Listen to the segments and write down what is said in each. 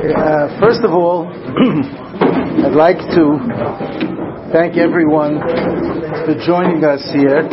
First of all, I'd like to thank everyone for joining us here.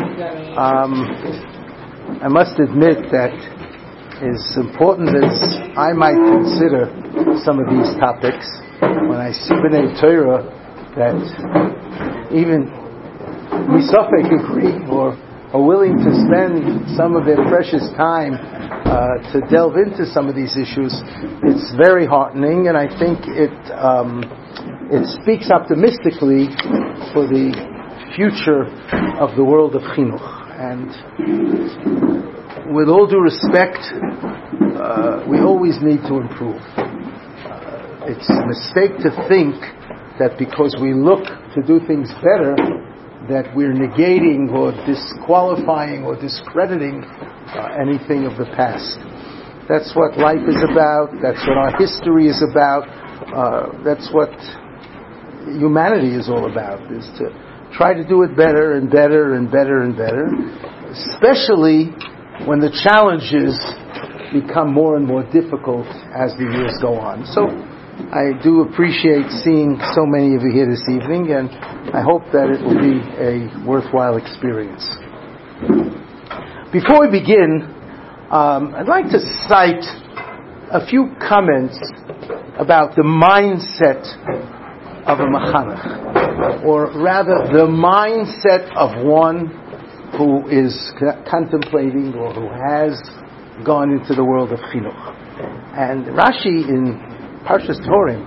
I must admit that as important as I might consider some of these topics, when I see B'nai Torah that even Misafek agree or are willing to spend some of their precious time to delve into some of these issues, it's very heartening, and I think it speaks optimistically for the future of the world of chinuch. And with all due respect, we always need to improve. It's a mistake to think that because we look to do things better, that we're negating or disqualifying or discrediting anything of the past. That's what life is about. That's what our history is about. That's what humanity is all about, is to try to do it better and better and better and better, especially when the challenges become more and more difficult as the years go on. So I do appreciate seeing so many of you here this evening, and I hope that it will be a worthwhile experience. Before we begin, I'd like to cite a few comments about the mindset of a machanech, or rather the mindset of one who is contemplating or who has gone into the world of chinuch. And Rashi in Parshas Dvorim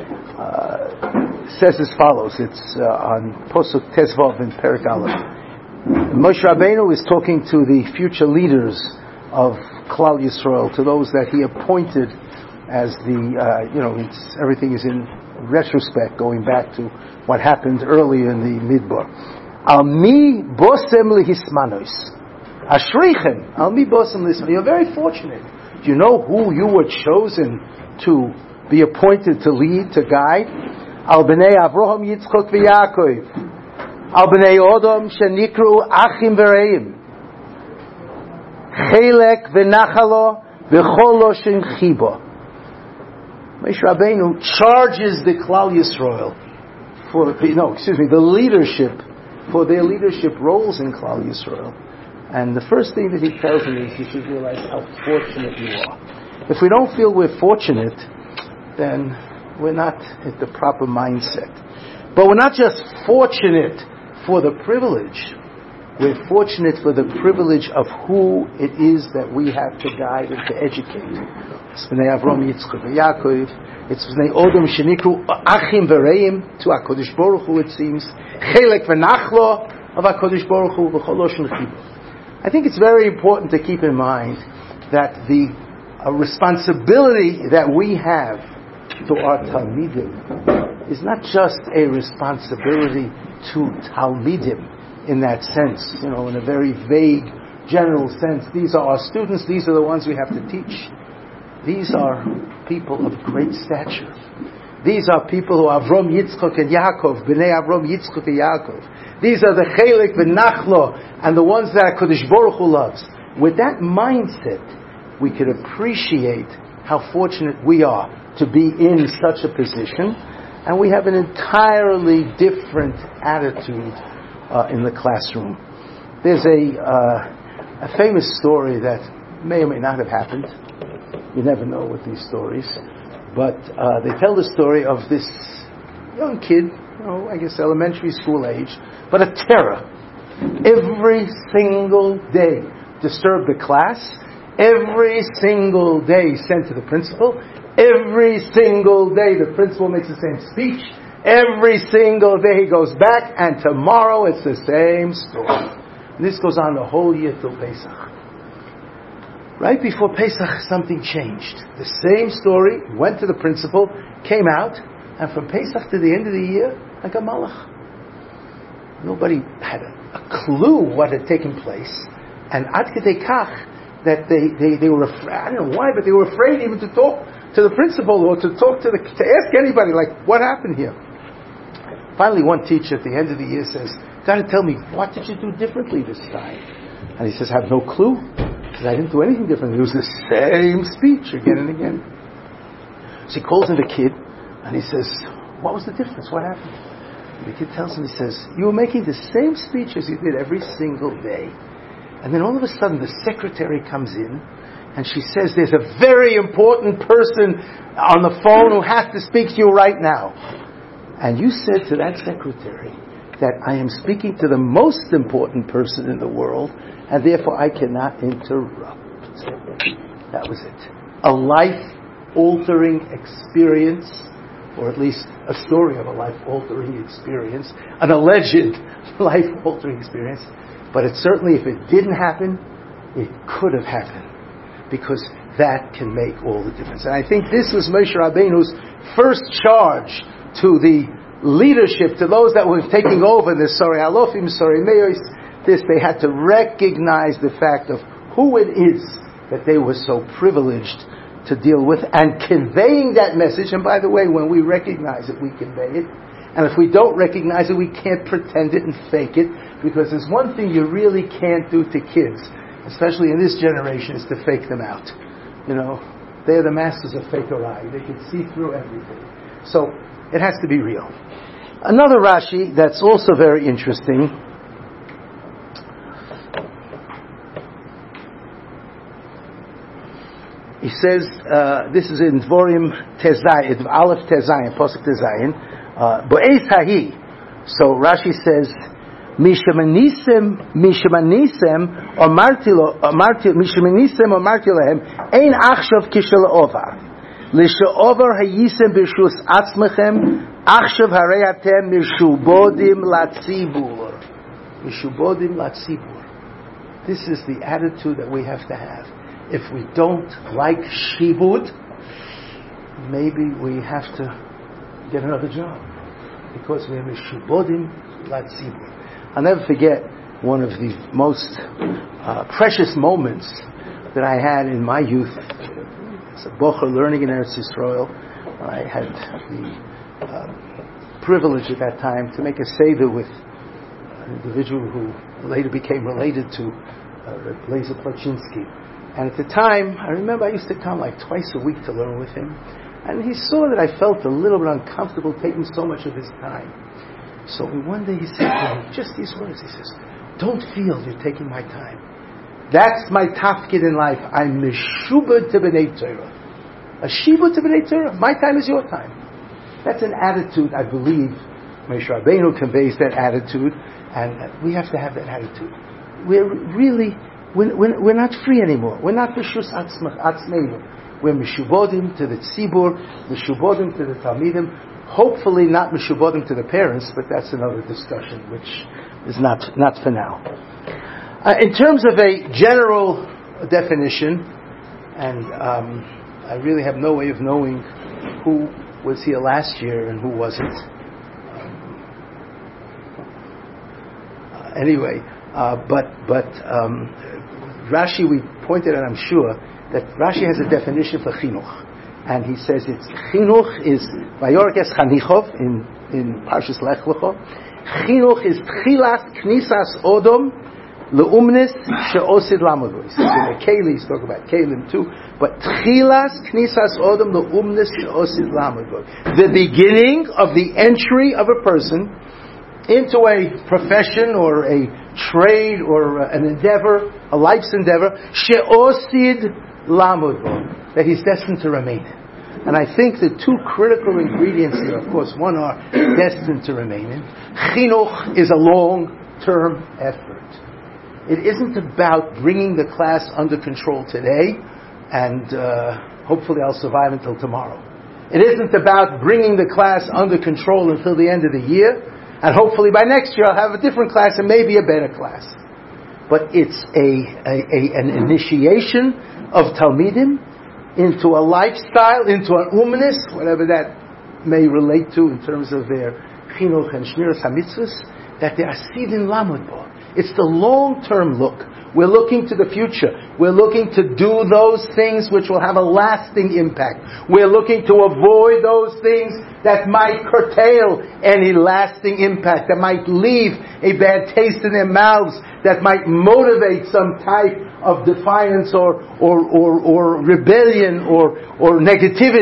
says as follows. It's on Posuk Tezvav in Perek Aleph. Moshe Rabbeinu is talking to the future leaders of Klal Yisrael, to those that he appointed as everything is in retrospect, going back to what happened early in the Midbar. Al mi bosem lehismanos. Ashreichem. Al mi bosem lehismanos. You're very fortunate. Do you know who you were chosen to be appointed to lead, to guide? Al b'nei Avraham, Yitzchok, v'Yaakov. Al b'nei Odom, shenikru achim v'reim. Chelek v'nachalo v'chol loshin chibo. Moshe Rabbeinu charges the Klal Yisrael the leadership, for their leadership roles in Klal Yisrael. And the first thing that he tells them is you should realize how fortunate you are. If we don't feel we're fortunate, then we're not at the proper mindset. But we're not just fortunate for the privilege. We're fortunate for the privilege of who it is that we have to guide and to educate. It's B'nai Avram, Yitzchak, Yaakov. It's B'nai Odom, Shenikru, Achim V'Reim, to HaKadosh Baruch Hu, it seems. Chelek V'Nachlo of HaKadosh Baruch Hu, V'chol Loshin Chibo. I think it's very important to keep in mind that the responsibility that we have to our Talmidim is not just a responsibility to Talmidim in that sense, in a very vague, general sense. These are our students, these are the ones we have to teach. These are people of great stature. These are people who are Avram, Yitzchok, and Yaakov, B'nai Avram, Yitzchok, and Yaakov. These are the Chelek, V'Nachlo, and the ones that Kodesh Baruch Hu loves. With that mindset, we could appreciate how fortunate we are to be in such a position, and we have an entirely different attitude in the classroom. There's a famous story that may or may not have happened. You never know with these stories. But they tell the story of this young kid, I guess elementary school age, but a terror. Every single day disturbed the class. Every single day sent to the principal. Every single day the principal makes the same speech. Every single day he goes back, and tomorrow it's the same story. And this goes on the whole year till Pesach. Right before Pesach, something changed. The same story went to the principal, came out, and from Pesach to the end of the year, like a malach. Nobody had a clue what had taken place. And ad kedei kach, that they were afraid, I don't know why, but they were afraid even to talk to the principal or to ask anybody, like, what happened here? Finally, one teacher at the end of the year says, "Got to tell me, what did you do differently this time?" And he says, "I have no clue. Because I didn't do anything different. It was the same speech again and again." So he calls in the kid, and he says, what was the difference? What happened? And the kid tells him, he says, you were making the same speech as you did every single day. And then all of a sudden the secretary comes in, and she says, there's a very important person on the phone who has to speak to you right now. And you said to that secretary that I am speaking to the most important person in the world, and therefore I cannot interrupt. That was it. A life-altering experience, or at least a story of a life-altering experience, an alleged life-altering experience. But it certainly, if it didn't happen, it could have happened, because that can make all the difference. And I think this was Moshe Rabbeinu's first charge to the leadership, to those that were taking over this Sorei Alofim, Sorei Meos. They had to recognize the fact of who it is that they were so privileged to deal with, and conveying that message. And by the way, when we recognize it, we convey it. And if we don't recognize it, we can't pretend it and fake it, because there's one thing you really can't do to kids, especially in this generation, is to fake them out. You know, they're the masters of fakery. They can see through everything. So it has to be real. Another Rashi that's also very interesting. He says, this is in Dvorim Tezayin, Aleph Tezayin, Posuk Tezayin, Bo'ez Hahi. So Rashi says, Mishamanisem omarti lehem ein achshav kishel ovar lishaovar hayisem b'shus atzmechem achshav harei atem mishubodim latzibur. This is the attitude that we have to have. If we don't like shibud, maybe we have to get another job, because we are mishubodim latzibur. I'll never forget one of the most precious moments that I had in my youth as a bocher learning in Eretz Yisrael. I had the privilege at that time to make a seder with an individual who later became related to Blazer Plachinsky. And at the time, I remember I used to come like twice a week to learn with him. And he saw that I felt a little bit uncomfortable taking so much of his time. So one day he said to me, just these words, he says, don't feel you're taking my time. That's my tafkid in life. I'm meshubad to b'nei Torah. A shibud to b'nei Torah. My time is your time. That's an attitude, I believe, Moshe Rabbeinu conveys that attitude, and we have to have that attitude. We're not free anymore. We're not b'shus atzmeinu. We're mishubodim to the tzibur, mishubodim to the talmidim. Hopefully not mishubodim to the parents, but that's another discussion, which is not for now. In terms of a general definition, and I really have no way of knowing who was here last year and who wasn't. But Rashi, we pointed out, I'm sure, that Rashi has a definition for chinuch. And he says it's chinuch is vayorkes chanichov in Parshas Lech Lecho. Chinuch is tchilas knisas odom leumnis sheosid lamodu. He says in the Keli, he's talking about Kelim too, but tchilas knisas odom leumnis sheosid lamodu. The beginning of the entry of a person into a profession or a trade or an endeavor, a life's endeavor, sheosid lamodu, that he's destined to remain. And I think the two critical ingredients here, of course, one are destined to remain in. Chinuch is a long-term effort. It isn't about bringing the class under control today and hopefully I'll survive until tomorrow. It isn't about bringing the class under control until the end of the year and hopefully by next year I'll have a different class and maybe a better class. But it's an initiation of Talmidim into a lifestyle, into an umnis, whatever that may relate to in terms of their chinuch and shmiras hamitzvos, that they are sidin lamud bo. It's the long-term look. We're looking to the future. We're looking to do those things which will have a lasting impact. We're looking to avoid those things that might curtail any lasting impact, that might leave a bad taste in their mouths, that might motivate some type of defiance or rebellion or negativity.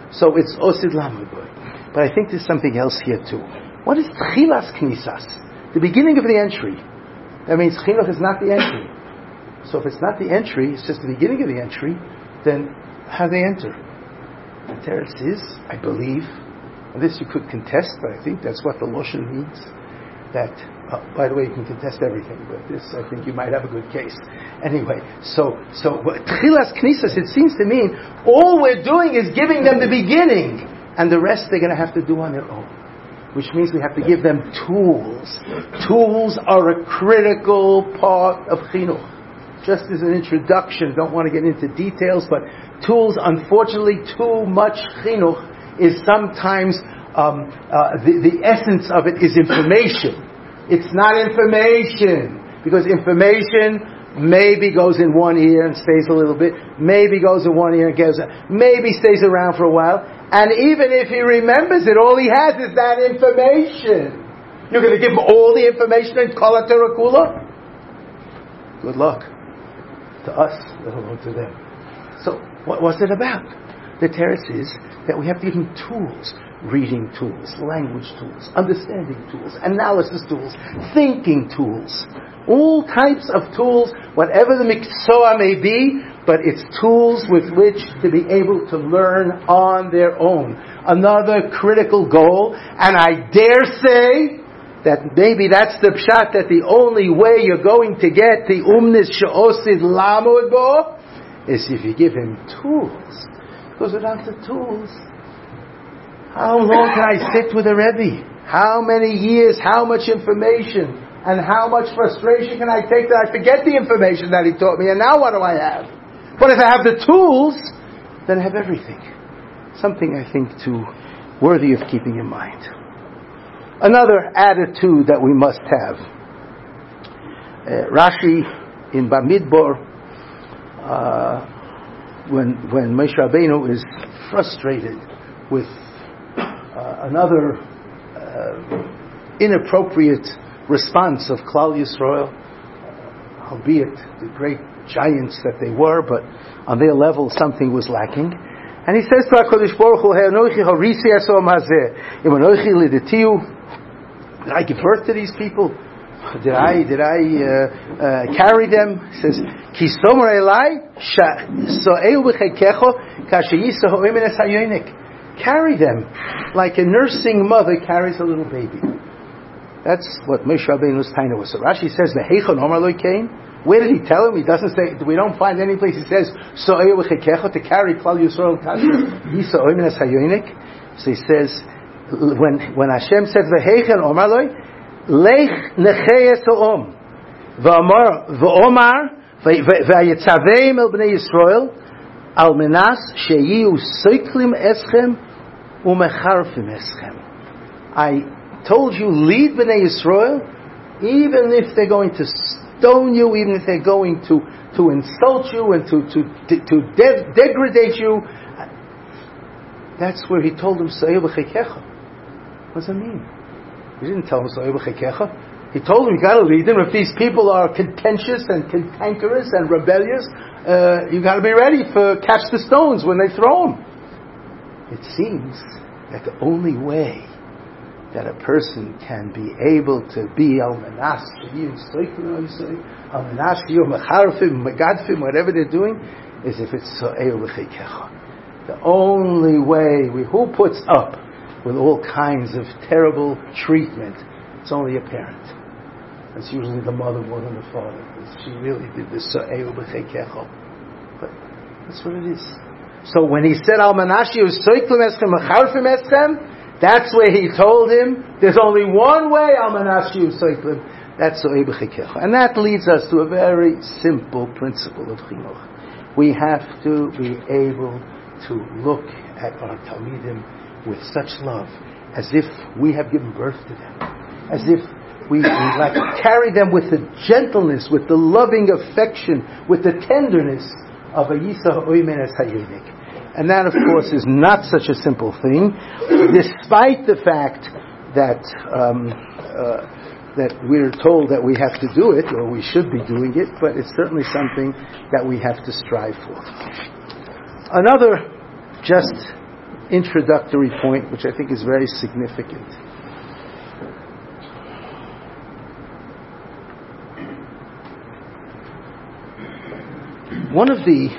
So it's Osid Lamed Boy. But I think there's something else here too. What is Tchilas Knisas? The beginning of the entry. That means Chinuch is not the entry. So if it's not the entry, it's just the beginning of the entry, then how do they enter? The teretz is, I believe, and this you could contest, but I think that's what the Loshen means. That, by the way, you can contest everything, but this, I think you might have a good case. Anyway, so Tchilas Knisas, it seems to mean all we're doing is giving them the beginning, and the rest they're going to have to do on their own. Which means we have to give them tools. Tools are a critical part of chinuch. Just as an introduction, don't want to get into details, but tools, unfortunately, too much chinuch is sometimes, the essence of it is information. It's not information, because information maybe goes in one ear and stays a little bit, maybe goes in one ear and goes, maybe stays around for a while, and even if he remembers it, all he has is that information. You're going to give him all the information in Kol HaTorah Kula? Good luck. To us, let alone to them. So, what was it about? The teretz is that we have to give him tools. Reading tools, language tools, understanding tools, analysis tools, thinking tools. All types of tools, whatever the miksoah may be, but it's tools with which to be able to learn on their own. Another critical goal, and I dare say that maybe that's the pshat, that the only way you're going to get the umnis she'osid lamud bo is if you give him tools. Because without the tools, how long can I sit with a Rebbe? How many years, how much information, and how much frustration can I take that I forget the information that he taught me, and now what do I have? But if I have the tools, then I have everything. Something I think too worthy of keeping in mind. Another attitude that we must have. Rashi in Bamidbar, when Moshe Rabbeinu is frustrated with another inappropriate response of Klal Yisrael, albeit the great giants that they were, but on their level something was lacking. And he says to HaKadosh Baruch Hu, did I give birth to these people? Did I carry them? He says, Ki somer elai so'eu b'chekecho kasheyisahu imines hayonik. Carry them like a nursing mother carries a little baby. That's what Moshe Rabbeinu's taina was. So Rashi says, "V'heichon Omar lo came." Where did he tell him? He doesn't say. We don't find any place he says "So'eu v'chekecho" to carry Klal Yisrael Yisa Oimenes Hayonik. So he says, when Hashem says "V'heichon Omar lo," Lech necheyes ha'om v'omar v'ayetzaveim el bnei Yisrael al menas sheyiu soiklim eschem umecharfim eschem. I told you, lead Bnei Yisrael, even if they're going to stone you, even if they're going to insult you and to degrade you. That's where he told them, Sa'eh b'chekecha. What does that mean? He didn't tell them, Sa'eh b'chekecha. He told them, you got to lead them. If these people are contentious and cantankerous and rebellious, you got to be ready for catch the stones when they throw them. It seems that the only way that a person can be able to be al-manas, whatever they're doing, is if it's so'eu b'chekecha. The only way who puts up with all kinds of terrible treatment, it's only a parent. It's usually the mother more than the father. She really did this so'eu b'chekecha. But that's what it is. So when he said al-manashi was soiklim eschem mecharfim eschem, that's where he told him there's only one way al-manashi was soiklim. That's so'eu b'chekecha. And that leads us to a very simple principle of chinuch. We have to be able to look at our talmidim with such love, as if we have given birth to them, as if we like carry them with the gentleness, with the loving affection, with the tenderness of a Yisa Oimenes Hayonik. And that, of course, is not such a simple thing, despite the fact that that we're told that we have to do it, or we should be doing it, but it's certainly something that we have to strive for. Another just introductory point, which I think is very significant. One of the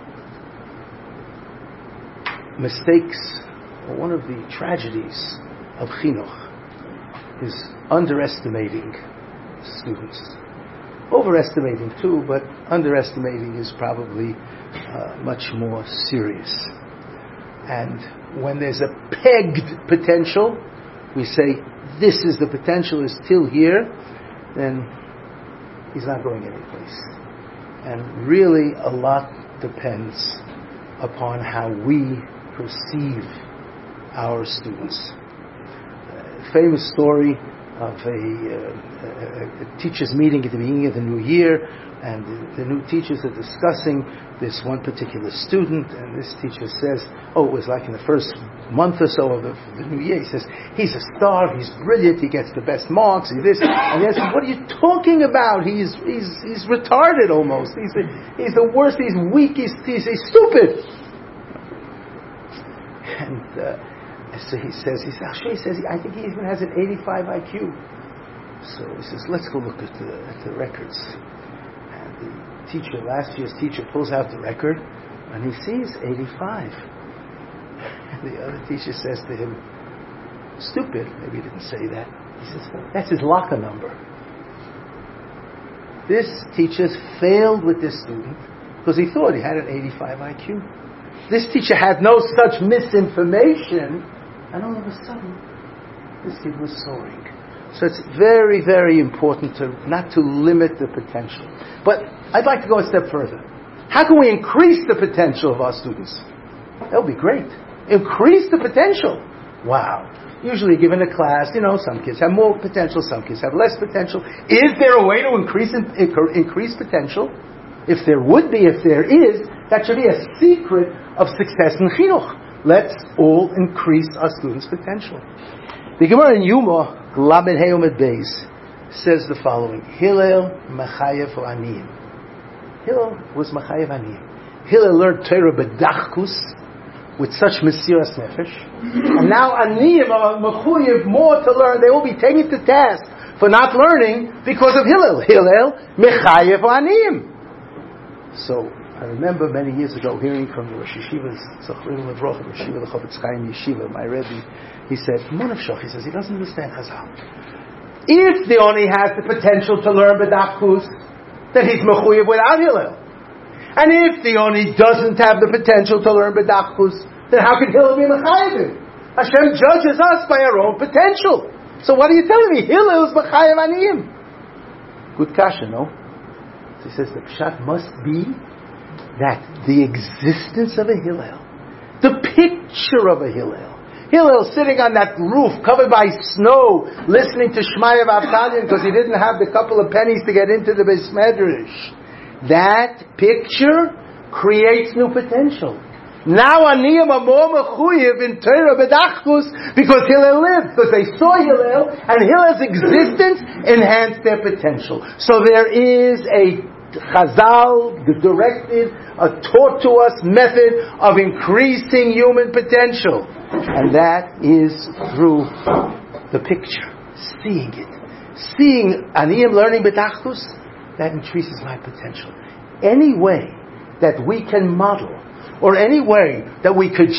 mistakes, or one of the tragedies of chinuch, is underestimating students. Overestimating too, but underestimating is probably much more serious. And when there's a pegged potential, we say, this is the potential, is still here, then he's not going anyplace. And really a lot depends upon how we perceive our students. Famous story of a teachers' meeting at the beginning of the new year, and the new teachers are discussing this one particular student, and this teacher says, it was like in the first month or so of the new year, he says, he's a star, he's brilliant, he gets the best marks, he's this, and he says, what are you talking about? He's retarded almost, he's the worst, he's weak, he's stupid. And so he says, I think he even has an 85 IQ. So he says, let's go look at the records. And the teacher, last year's teacher, pulls out the record, and he sees 85. And the other teacher says to him, stupid, maybe he didn't say that. He says, that's his locker number. This teacher failed with this student because he thought he had an 85 IQ. This teacher had no such misinformation, and all of a sudden, this kid was soaring. So it's very, very important not to limit the potential. But I'd like to go a step further. How can we increase the potential of our students? That would be great. Increase the potential. Wow. Usually given a class, some kids have more potential, some kids have less potential. Is there a way to increase potential? If there is, that should be a secret of success in chinuch. Let's all increase our students' potential. The Gemara in Yuma, Lamed Heyomed Beis, says the following: Hillel Mechayev Aniyim. Hillel was Mechayev Aniyim. Hillel learned Torah b'dachkus with such mesiras nefesh, and now Aniyim are mechuyev more to learn. They will be taken to task for not learning because of Hillel. Hillel Mechayev Aniyim. So I remember many years ago hearing from the Rosh Yeshiva's Zachrinu Levrocha, Rosh Yeshiva the Chofetz Chaim Yeshiva, my Rebbe. He said, Monavshach, he says, he doesn't understand Chazal. If the Oni has the potential to learn B'dachkus, then he's mechuyev without Hillel. And if the Oni doesn't have the potential to learn B'dachkus, then how can Hillel be mechayev? Hashem judges us by our own potential. So what are you telling me? Hillel is mechayev aniyim. Good kasha, no? So he says the pshat must be that the existence of a Hillel, the picture of a Hillel sitting on that roof covered by snow, listening to Shmaya V'Avtalion because he didn't have the couple of pennies to get into the Beis Medrash. That picture creates new potential. Now Aniyim are more mechuyev in Torah b'dachkus because Hillel lived, because they saw Hillel, and Hillel's existence enhanced their potential. So there is a Chazal, directed, a taught to us method of increasing human potential. And that is through the picture. Seeing it. Seeing Aniyim learning b'dachkus, that increases my potential. Any way that we can model, or any way that we could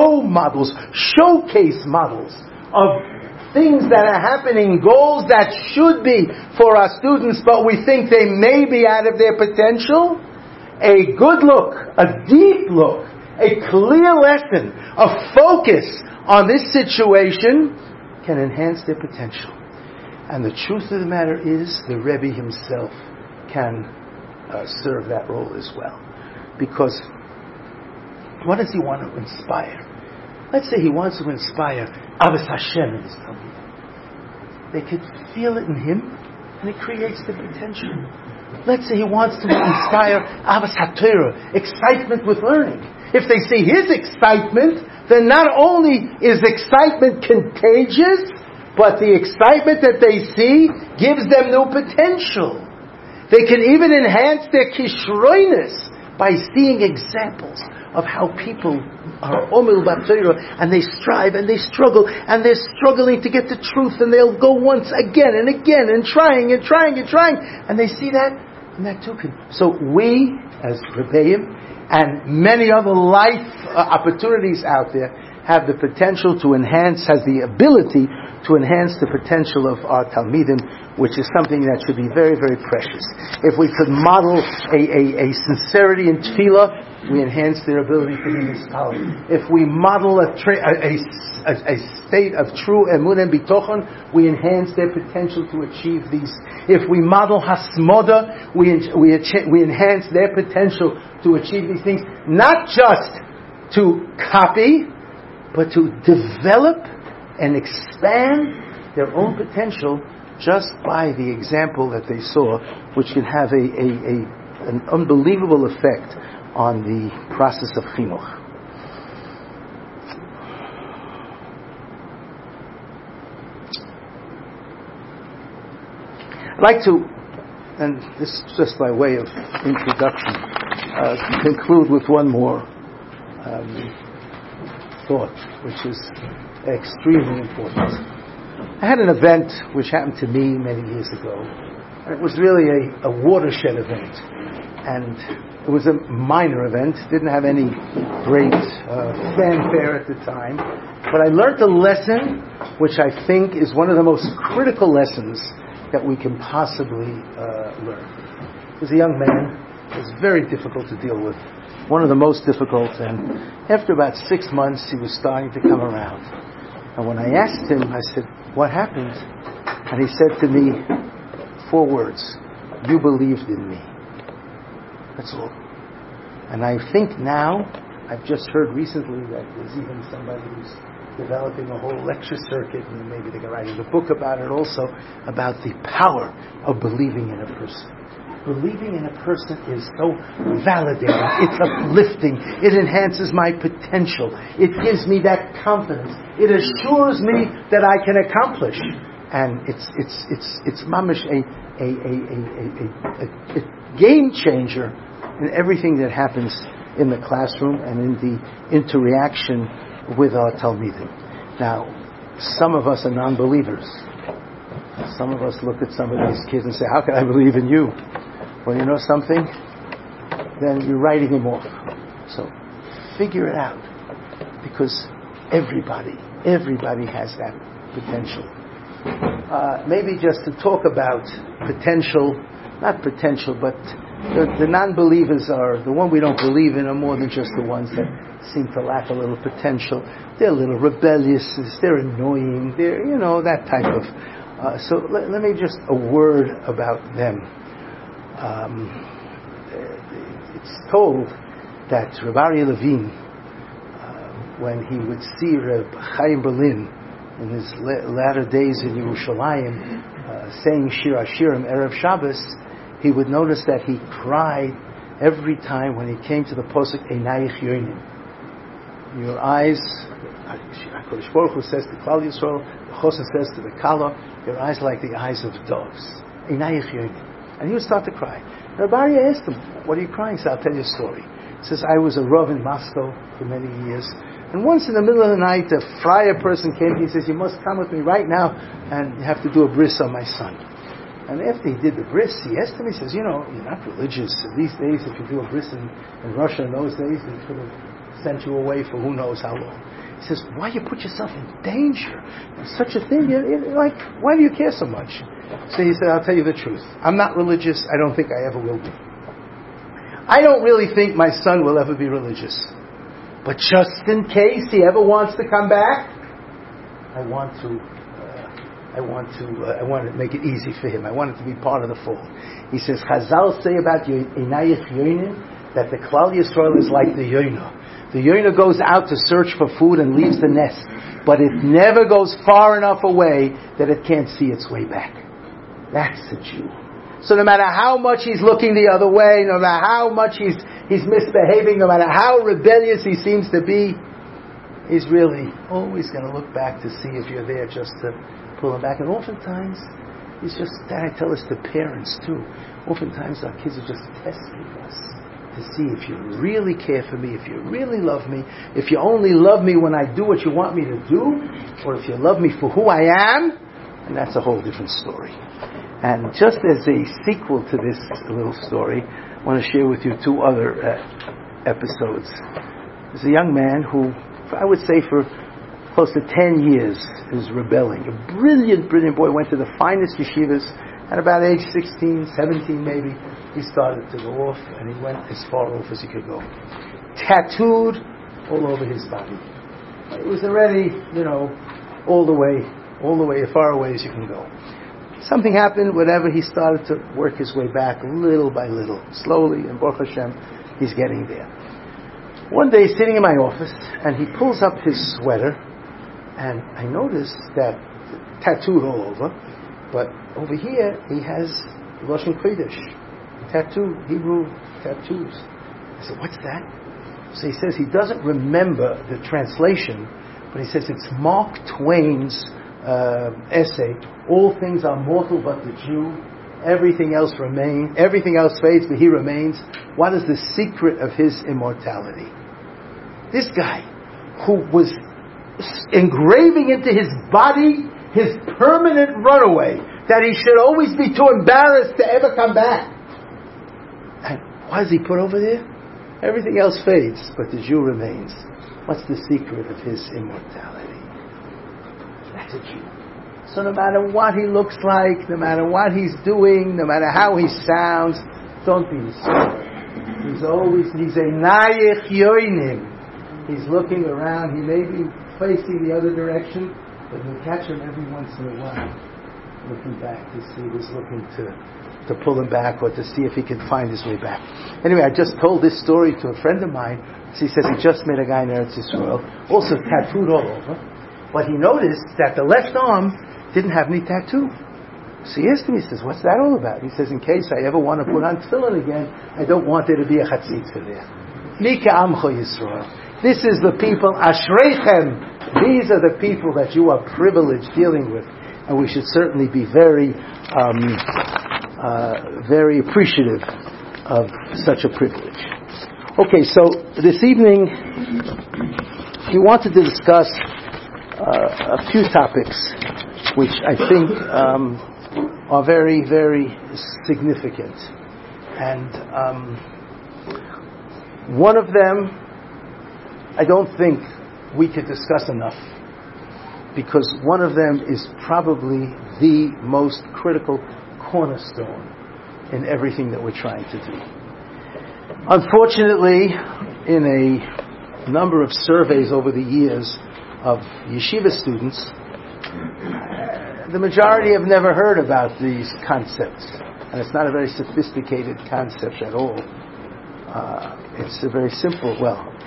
showcase models of things that are happening, goals that should be for our students, but we think they may be out of their potential, a good look, a deep look, a clear lesson, a focus on this situation can enhance their potential. And the truth of the matter is, the Rebbe himself can serve that role as well. Because what does he want to inspire? Let's say he wants to inspire Avos Hashem in his Talmud. They could feel it in him, and it creates the potential. Let's say he wants to inspire Avos HaTorah, excitement with learning. If they see his excitement, then not only is excitement contagious, but the excitement that they see gives them new potential. They can even enhance their kishroinus by seeing examples of how people are omil b'Torah, and they strive and they struggle and they're struggling to get the truth, and they'll go once again and again and trying, and they see that, and that too can. So we, as Rebbeim, and many other life opportunities out there, have the potential to enhance, has the ability to enhance the potential of our Talmidim, which is something that should be very, very precious. If we could model a sincerity in tefillah, we enhance their ability to be mispalel. If we model a state of true emun and bitochon, we enhance their potential to achieve these. If we model hasmoda, we enhance their potential to achieve these things, not just to copy, but to develop and expand their own potential just by the example that they saw, which can have an unbelievable effect on the process of chinuch. I'd like to, and this is just by way of introduction, conclude with one more thought, which is extremely important. I had an event which happened to me many years ago. It was really a watershed event, and it was a minor event, didn't have any great fanfare at the time, but I learned a lesson which I think is one of the most critical lessons that we can possibly learn. He was a young man. It was very difficult to deal with, one of the most difficult, and after about 6 months he was starting to come around. And when I asked him, I said, "What happened?" And he said to me 4 words: "You believed in me." That's all. And I think now, I've just heard recently that there's even somebody who's developing a whole lecture circuit, and maybe they're writing a book about it also, about the power of believing in a person. Believing in a person is so validating. It's uplifting. It enhances my potential. It gives me that confidence. It assures me that I can accomplish. And it's mamish a game changer in everything that happens in the classroom and in the interaction with our Talmidim. Now, some of us are non-believers. Some of us look at some of these kids and say, "How can I believe in you?" Well, you know something? Then you're writing him off. So, figure it out. Because everybody has that potential. Maybe just to talk about potential, not potential, but the non-believers are, the one we don't believe in are more than just the ones that seem to lack a little potential. They're a little rebellious, they're annoying, they're, that type of. So let me just a word about them. It's told that Reb Aryeh Levine, when he would see Reb Chaim Berlin in his latter days in Yerushalayim, saying Shir Hashirim Erev Shabbos, he would notice that he cried every time when he came to the posuk Einayich Yonim. Your eyes, HaKadosh Baruch Hu says to Klal Yisrael, Chosin says to the Kala, your eyes like the eyes of doves. Einayich Yonim. And he would start to cry. Reb Aryeh asked him, "What are you crying?" He said, "I'll tell you a story." He says, "I was a Rav in Moscow for many years, and once in the middle of the night, a friar person came to me and says, 'You must come with me right now, and you have to do a bris on my son.' And after he did the bris, he asked him, he says, 'You're not religious. These days, if you do a bris in Russia in those days, they could have sent you away for who knows how long.' He says, 'Why you put yourself in danger? Such a thing, why do you care so much?' So he said, 'I'll tell you the truth. I'm not religious. I don't think I ever will be. I don't really think my son will ever be religious. But just in case he ever wants to come back, I want to make it easy for him. I want it to be part of the fold.' He says, Chazal say about Einayich Yonim that the Klal Yisrael is like the Yoina. The Yoina goes out to search for food and leaves the nest, but it never goes far enough away that it can't see its way back. That's the Jew. So no matter how much he's looking the other way, no matter how much he's misbehaving, no matter how rebellious he seems to be, he's really always going to look back to see if you're there just to pull him back. And oftentimes, I tell this to parents too, oftentimes our kids are just testing us. to see if you really care for me, if you really love me, if you only love me when I do what you want me to do, or if you love me for who I am, and that's a whole different story. And just as a sequel to this little story, I want to share with you two other episodes. There's a young man who, I would say for close to 10 years, is rebelling. A brilliant boy, went to the finest yeshivas. At about age 16, 17 maybe, he started to go off, and he went as far off as he could go. Tattooed all over his body. It was already, all the way as far away as you can go. Something happened, whatever, he started to work his way back little by little, slowly, and Baruch Hashem, he's getting there. One day, he's sitting in my office, and he pulls up his sweater, and I noticed that tattooed all over, but over here, he has Lashon Kodesh, tattoo, Hebrew tattoos. I said, what's that? So he says he doesn't remember the translation, but he says it's Mark Twain's essay, all things are mortal but the Jew, everything else fades, but he remains. What is the secret of his immortality? This guy, who was engraving into his body his permanent runaway, that he should always be too embarrassed to ever come back. And what does he put over there? Everything else fades, but the Jew remains. What's the secret of his immortality? That's a Jew. So no matter what he looks like, no matter what he's doing, no matter how he sounds, don't be discouraged. He's a nayich yoinim. He's looking around. He may be facing the other direction, but you catch him every once in a while, looking back to see who's looking to pull him back or to see if he can find his way back. Anyway, I just told this story to a friend of mine. So he says he just met a guy in Eretz Yisrael, also tattooed all over, but he noticed that the left arm didn't have any tattoo. So he asked me, he says, what's that all about? He says, in case I ever want to put on tefillin again, I don't want there to be a chatzitza there. Mika Amcho Yisrael. This is the people, Ashreichem. These are the people that you are privileged dealing with. And we should certainly be very appreciative of such a privilege. Okay, so this evening we wanted to discuss a few topics which I think are very, very significant. And one of them I don't think we could discuss enough, because one of them is probably the most critical cornerstone in everything that we're trying to do. Unfortunately, in a number of surveys over the years of yeshiva students, the majority have never heard about these concepts, and it's not a very sophisticated concept at all. It's a very simple,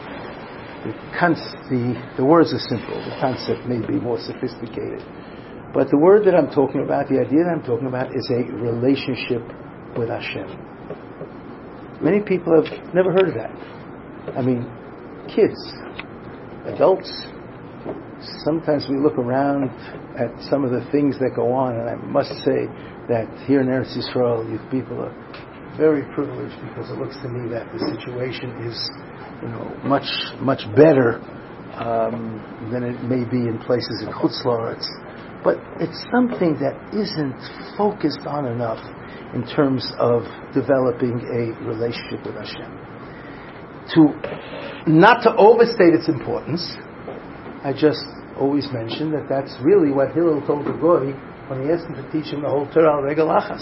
the words are simple, the concept may be more sophisticated. But the word that I'm talking about, the idea that I'm talking about, is a relationship with Hashem. Many people have never heard of that. I mean, kids, adults, sometimes we look around at some of the things that go on, and I must say that here in Eretz Yisrael, you people are very privileged, because it looks to me that the situation is much, much better than it may be in places in Chutz La'aretz. But it's something that isn't focused on enough in terms of developing a relationship with Hashem. Not to overstate its importance, I just always mention that that's really what Hillel told the Goy when he asked him to teach him the whole Torah al regel achas.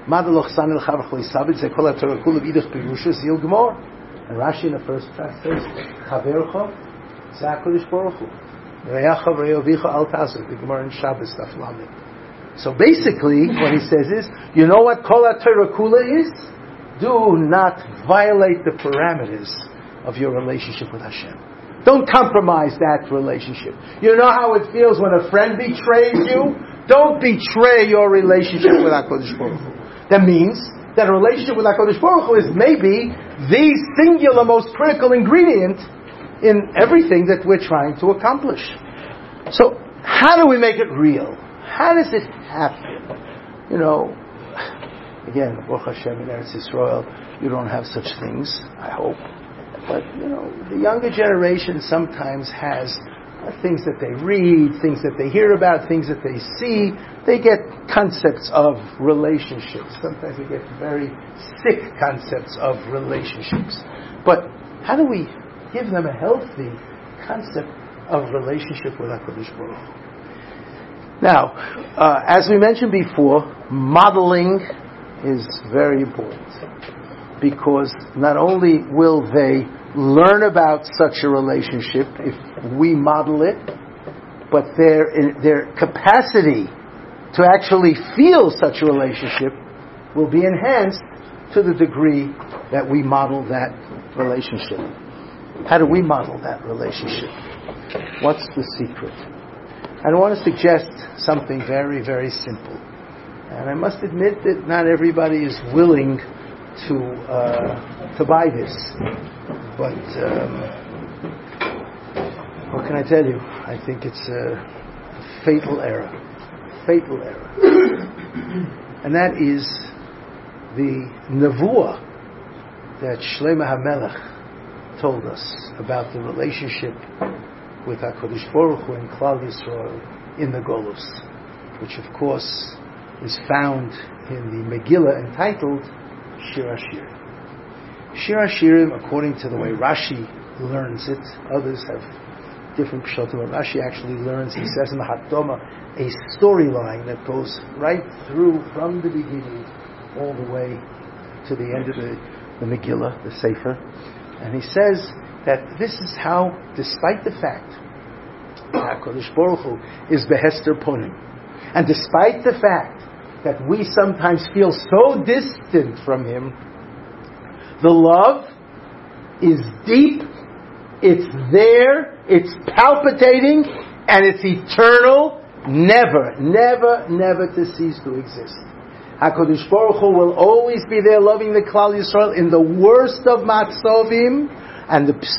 And Rashi in the first tract says, Chavercho, Zakadosh Baruch Hu. Re'achav re'ovicha al taser. The Gemara in Shabbos Daf Lamed. So basically, what he says is, you know what Kol HaTorah Kula is? Do not violate the parameters of your relationship with Hashem. Don't compromise that relationship. You know how it feels when a friend betrays you? Don't betray your relationship with HaKadosh Baruch Hu. That means that a relationship with HaKadosh Baruch Hu is maybe the singular most critical ingredient in everything that we're trying to accomplish. So, how do we make it real? How does it happen? Again, Baruch Hashem, in Eretz Yisrael, you don't have such things, I hope. But, the younger generation sometimes has things that they read, things that they hear about, things that they see. They get concepts of relationships. Sometimes they get very sick concepts of relationships. But how do we give them a healthy concept of relationship with HaKadosh Baruch Hu? Now, as we mentioned before, modeling is very important, because not only will they learn about such a relationship if we model it, but their capacity to actually feel such a relationship will be enhanced to the degree that we model that relationship. How do we model that relationship? What's the secret? And I want to suggest something very, very simple. And I must admit that not everybody is willing to buy this. But what can I tell you? I think it's a fatal error. Fatal error. And that is the nevuah that Shlomo HaMelech told us about the relationship with HaKadosh Baruch Hu and Klal Yisrael in the Golus, which of course is found in the Megillah entitled Shir HaShirim. Shir HaShirim, according to the way Rashi learns it, others have different pshatim, but Rashi actually learns, he says in the Hatoma, a storyline that goes right through from the beginning all the way to the end of the Megillah, the Sefer. And he says that this is how, despite the fact that HaKadosh Baruch Hu is Behester Punim, and despite the fact that we sometimes feel so distant from Him, the love is deep, it's there, it's palpitating, and it's eternal, never, never, never to cease to exist. HaKadosh Baruch Hu will always be there loving the Klal Yisrael in the worst of matzovim, and the